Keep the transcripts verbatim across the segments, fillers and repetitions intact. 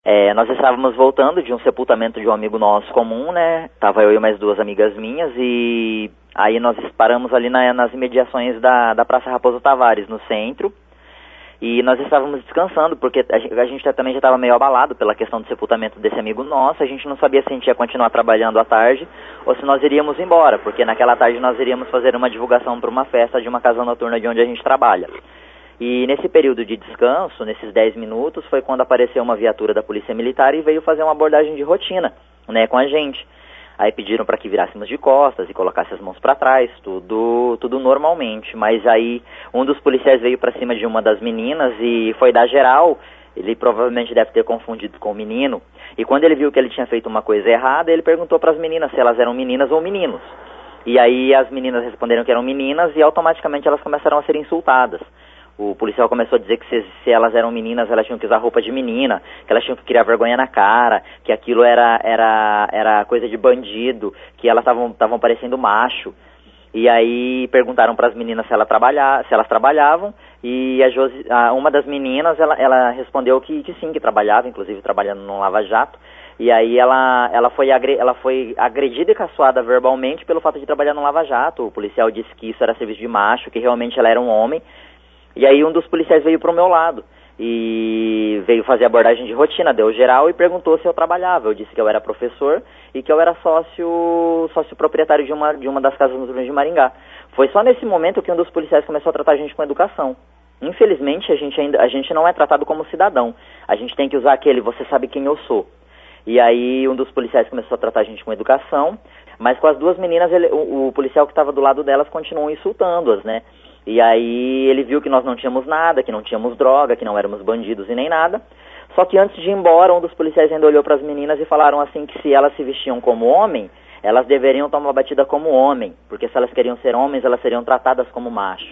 É, nós estávamos voltando de um sepultamento de um amigo nosso comum, né? Tava eu e mais duas amigas minhas e aí nós paramos ali na, nas imediações da, da Praça Raposo Tavares, no centro. E nós estávamos descansando, porque a gente, a gente também já estava meio abalado pela questão do sepultamento desse amigo nosso. A gente não sabia se a gente ia continuar trabalhando à tarde ou se nós iríamos embora, porque naquela tarde nós iríamos fazer uma divulgação para uma festa de uma casa noturna de onde a gente trabalha. E nesse período de descanso, nesses dez minutos, foi quando apareceu uma viatura da Polícia Militar e veio fazer uma abordagem de rotina, né, com a gente. Aí pediram para que virássemos de costas e colocasse as mãos para trás, tudo, tudo normalmente. Mas aí um dos policiais veio para cima de uma das meninas e foi dar geral. Ele provavelmente deve ter confundido com o menino. E quando ele viu que ele tinha feito uma coisa errada, ele perguntou para as meninas se elas eram meninas ou meninos. E aí as meninas responderam que eram meninas e automaticamente elas começaram a ser insultadas. O policial começou a dizer que se, se elas eram meninas, elas tinham que usar roupa de menina, que elas tinham que criar vergonha na cara, que aquilo era, era, era coisa de bandido, que elas estavam parecendo macho. E aí perguntaram para as meninas se, ela trabalha, se elas trabalhavam, e a Josi, a, uma das meninas, ela, ela respondeu que, que sim, que trabalhava, inclusive trabalhando no Lava Jato. E aí ela, ela, foi agre, ela foi agredida e caçoada verbalmente pelo fato de trabalhar no Lava Jato. O policial disse que isso era serviço de macho, que realmente ela era um homem. E aí um dos policiais veio pro meu lado e veio fazer abordagem de rotina, deu geral e perguntou se eu trabalhava. Eu disse que eu era professor e que eu era sócio, sócio proprietário de uma, de uma das casas noturnas de Maringá. Foi só nesse momento que um dos policiais começou a tratar a gente com educação. Infelizmente, a gente, ainda, a gente não é tratado como cidadão. A gente tem que usar aquele, você sabe quem eu sou. E aí um dos policiais começou a tratar a gente com educação, mas com as duas meninas, ele, o, o policial que estava do lado delas continuou insultando-as, né? E aí ele viu que nós não tínhamos nada, que não tínhamos droga, que não éramos bandidos e nem nada. Só que antes de ir embora, um dos policiais ainda olhou para as meninas e falaram assim que se elas se vestiam como homem, elas deveriam tomar batida como homem, porque se elas queriam ser homens, elas seriam tratadas como macho.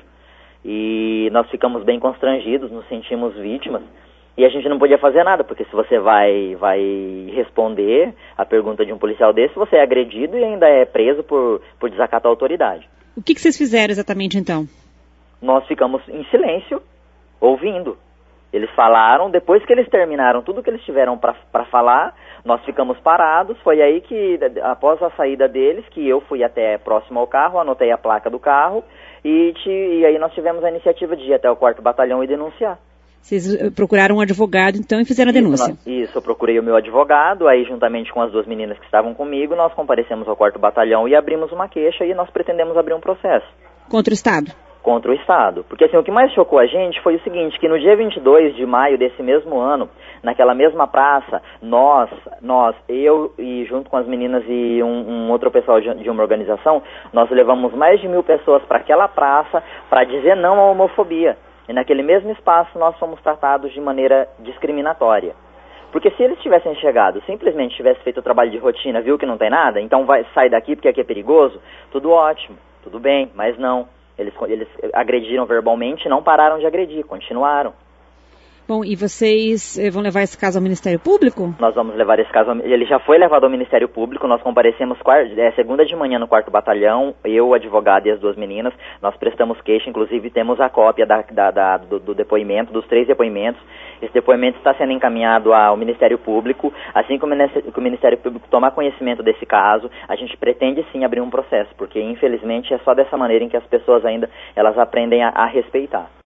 E nós ficamos bem constrangidos, nos sentimos vítimas. E a gente não podia fazer nada, porque se você vai, vai responder a pergunta de um policial desse, você é agredido e ainda é preso por, por desacato à autoridade. O que, que vocês fizeram exatamente então? Nós ficamos em silêncio, ouvindo. Eles falaram, depois que eles terminaram tudo que eles tiveram para falar, nós ficamos parados. Foi aí que, após a saída deles, que eu fui até próximo ao carro, anotei a placa do carro, e, te, e aí nós tivemos a iniciativa de ir até o quarto batalhão e denunciar. Vocês procuraram um advogado, então, e fizeram a denúncia? Isso, nós, isso, eu procurei o meu advogado, aí juntamente com as duas meninas que estavam comigo, nós comparecemos ao quarto batalhão e abrimos uma queixa e nós pretendemos abrir um processo. Contra o Estado? Contra o Estado. Porque assim, o que mais chocou a gente foi o seguinte, que no dia vinte e dois de maio desse mesmo ano, naquela mesma praça, nós, nós, eu e junto com as meninas e um, um outro pessoal de, de uma organização, nós levamos mais de mil pessoas para aquela praça para dizer não à homofobia. E naquele mesmo espaço nós fomos tratados de maneira discriminatória. Porque se eles tivessem chegado, simplesmente tivessem feito o trabalho de rotina, viu que não tem nada, então vai, sai daqui porque aqui é perigoso, tudo ótimo, tudo bem, mas não. Eles, eles agrediram verbalmente e não pararam de agredir, continuaram. Bom, e vocês vão levar esse caso ao Ministério Público? Nós vamos levar esse caso, ele já foi levado ao Ministério Público, nós comparecemos quarta, é, segunda de manhã no quarto batalhão, eu, o advogado e as duas meninas, nós prestamos queixa, inclusive temos a cópia da, da, da, do, do depoimento, dos três depoimentos. Esse depoimento está sendo encaminhado ao Ministério Público, assim que o Ministério Público tomar conhecimento desse caso, a gente pretende sim abrir um processo, porque infelizmente é só dessa maneira em que as pessoas ainda, elas aprendem a, a respeitar.